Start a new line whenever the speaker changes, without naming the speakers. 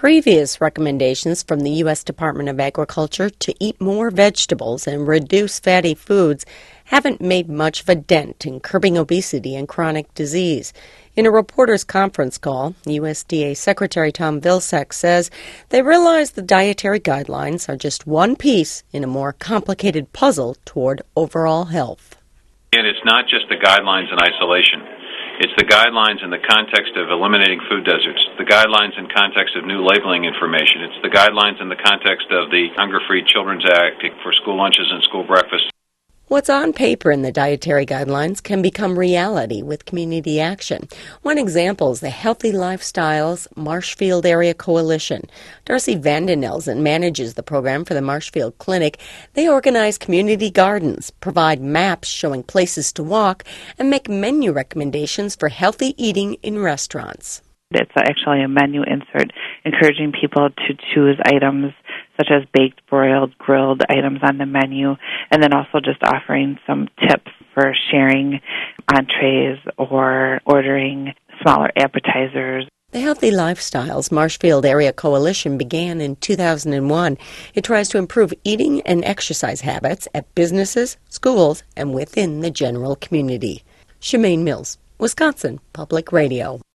Previous recommendations from the U.S. Department of Agriculture to eat more vegetables and reduce fatty foods haven't made much of a dent in curbing obesity and chronic disease. In a reporters' conference call, USDA Secretary Tom Vilsack says they realize the dietary guidelines are just one piece in a more complicated puzzle toward overall health.
And it's not just the guidelines in isolation. It's the guidelines in the context of eliminating food deserts, the guidelines in context of new labeling information. It's the guidelines in the context of the Hunger-Free Children's Act for school lunches and school breakfasts.
What's on paper in the dietary guidelines can become reality with community action. One example is the Healthy Lifestyles Marshfield Area Coalition. Darcy Vandenelzen manages the program for the Marshfield Clinic. They organize community gardens, provide maps showing places to walk, and make menu recommendations for healthy eating in restaurants.
It's actually a menu insert encouraging people to choose items such as baked, broiled, grilled items on the menu, and then also just offering some tips for sharing entrees or ordering smaller appetizers.
The Healthy Lifestyles Marshfield Area Coalition began in 2001. It tries to improve eating and exercise habits at businesses, schools, and within the general community. Shemaine Mills, Wisconsin Public Radio.